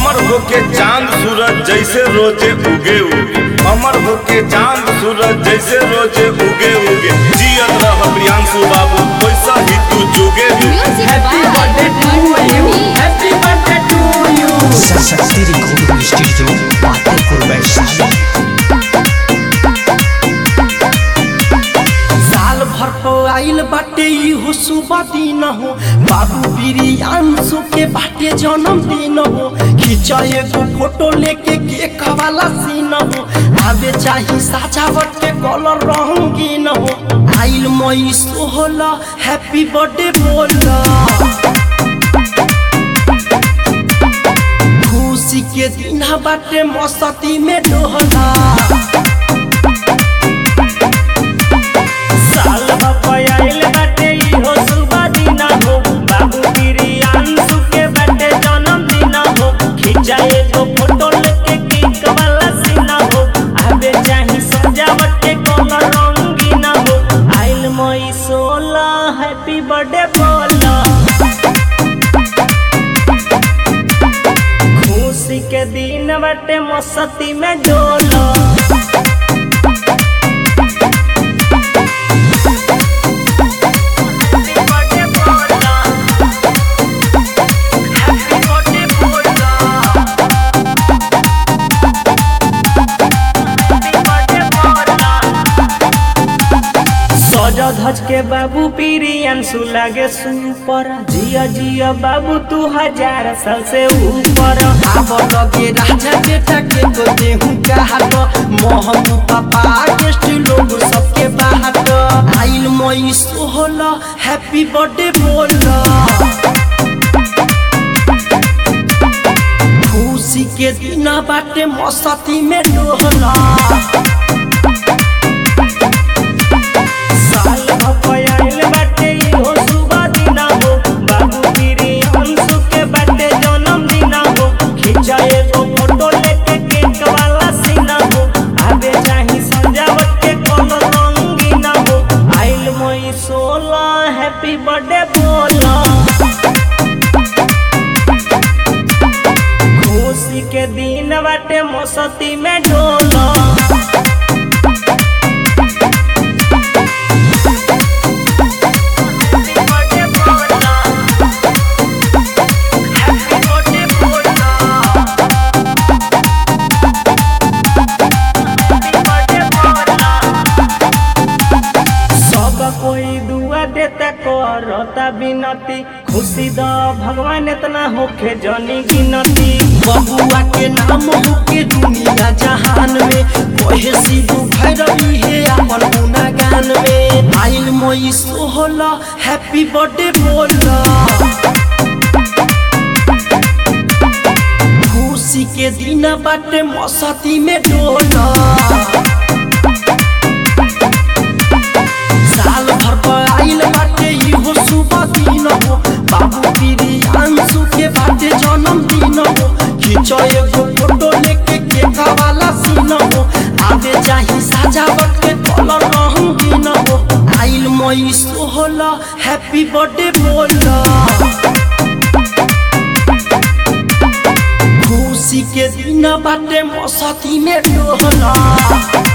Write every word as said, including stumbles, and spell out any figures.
अमर होके चांद सूरज जैसे रोजे उगे उगे, अमर होके चांद सूरज जैसे रोजे उगे उगे, जियत रह प्रियांशु बाबू वैसा ही तू जुगे जुगे। Happy birthday to you, happy birthday to you. Saraswati recording studio Patepur Vaishali. साल भर तो आइल बाटे इहो शुभ दिन हो, बाबू प्रियांशु के बाटे जन्मदिन हो। खींचा एगो फोटो लेके केक वाला सीन हो, आवे चाही सजावट के कलर रंगीन हो। आइल मई सोलह हैप्पी बर्थडे बोला, खुशी के दिन बाटे मस्ती में डोला। साल भपयाइल बाटे इहो शुभ दिन हो, बाबू प्रियांशु के बाटे जन्मदिन हो। खींचा एगो फोटो लेके केक वाला सीन हो, आवे चाही सजावट के कलर रंगीन हो। आइल मई सोलह हैप्पी बर्थडे बोला, खुशी के दिन बाटे मस्ती में डोला। धज के बाबू प्रियांशु लागे सुपर, जिया जिया बाबू तू हजार साल से ऊपर। आब लगे राजा बेटा के तो देहू का हाथ, मोहन पापा गेस्ट लोग सबके बाहर। आइल मई सोलह हैप्पी बर्थडे बोला, खुशी के दिन बाटे मस्ती में डोला। भपयाइल बाटे इहो शुभ दिन हो, बाबू प्रियांशु के बाटे जन्मदिन हो। खींचा एगो फोटो लेके केक वाला सीन हो, आवे चाही सजावट के कलर रंगीन हो। आइल मई सोलह हैप्पी बर्थडे बोला, खुशी के दिन बाटे मस्ती में डोला। कोई दुआ देता करता बिनती, खुशी द भगवान इतना होके जनी गिनती। बबुआ के नाम होके दुनिया जहान में, कोहे सिद्धू भैरवी है अपन गुणगान में। आइल मई सोलह हैप्पी बर्थडे बोला, खुशी के दिन बाटे मस्ती में डोला। साल भर पर आइल बाटे इहो शुभ दिन हो, बाबू प्रियांशु के बाटे जन्मदिन हो। खींचा एगो फोटो लेके केक वाला सीन हो, आवे चाही सजावट के कलर रंगीन हो। आइल मई सोलह हैप्पी बर्थडे बोला, खुशी के दिन बाटे मस्ती में डोला।